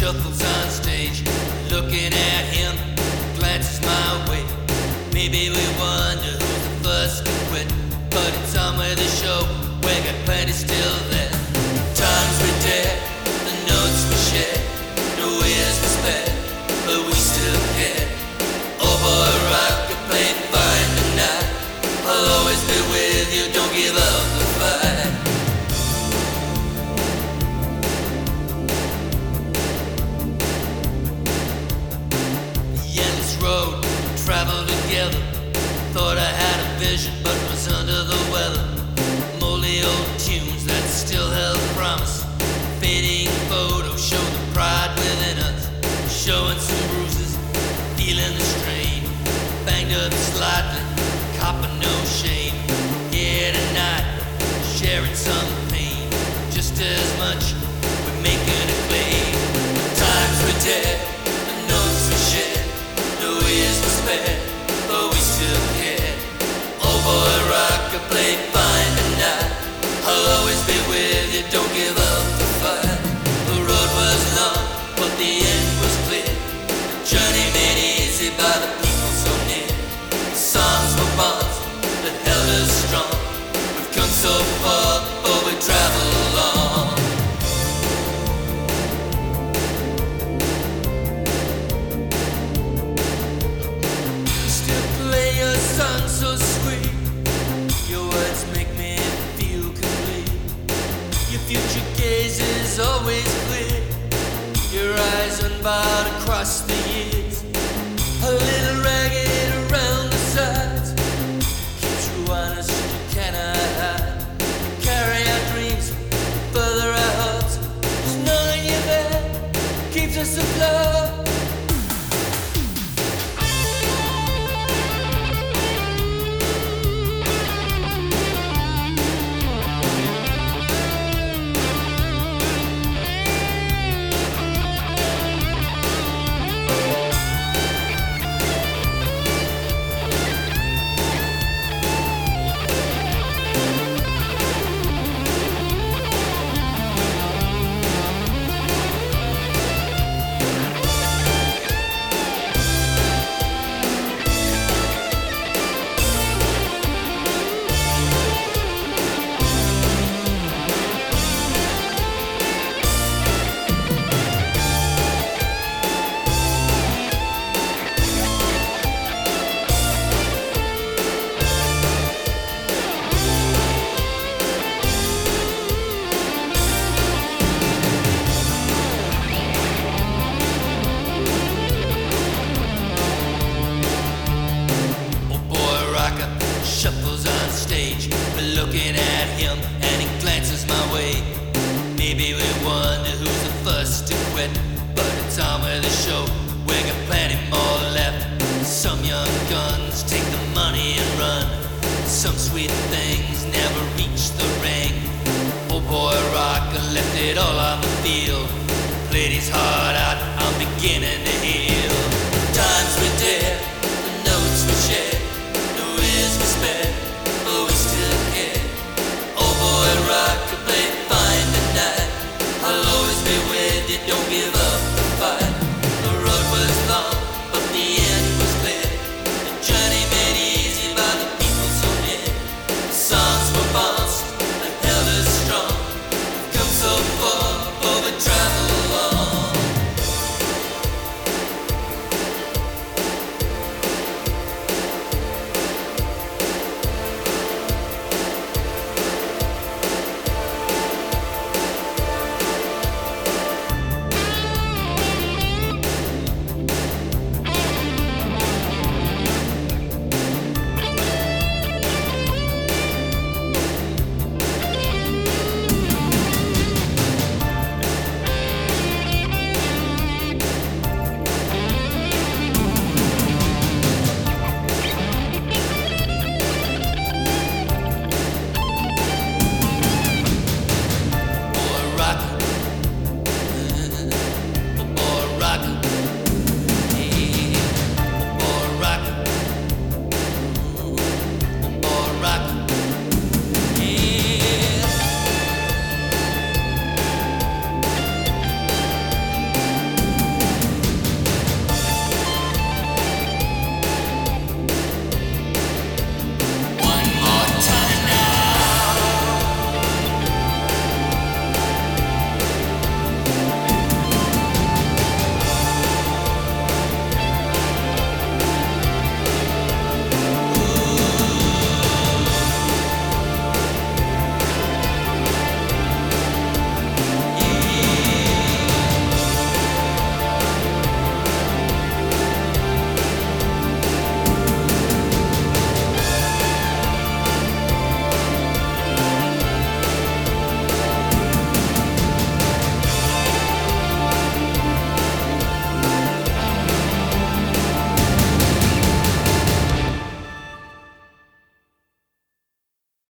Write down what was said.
shuffles on stage, looking at him, glances my way. Maybe we wonder who's the first to quit, but it's on with the show, we got plenty still there. Times we dare, the notes we share, no ears to spare, but we still care. Oh boy, rock could play fine tonight, I'll always be with you, don't give up the fight. Road, travel together. Thought I had a vision, but was under the weather. Moldy old tunes that still held promise. Fading photos show the pride within us. Showing some bruises, feeling the strain. Banged up slightly, copping no shame. Yeah, tonight, sharing some pain. Just as much, we're making a claim. Times we dare, the notes we share. No ears to spare, but we still care. Oh boy, rock could play fine tonight, I'll always be with you, don't give up the fight. The road was long, but the end was clear. The journey made easy by the people so near. The songs were bonds that held us strong. We've come so far, but we travel along. Song so sweet, your words make me feel complete. Your future gaze is always clear, your eyes unbarred across the years. A little ragged around the sides, keeps you honest, you cannot hide. You carry our dreams further our hearts, just knowing you're there keeps us afloat. Shuffles on stage, we're looking at him and he glances my way. Maybe we wonder who's the first to quit, but it's on with the show, we got plenty more left. Some young guns take the money and run, some sweet things never reach the ring. Oh boy, rock left it all on the field, played his heart out, I'm beginning to heal.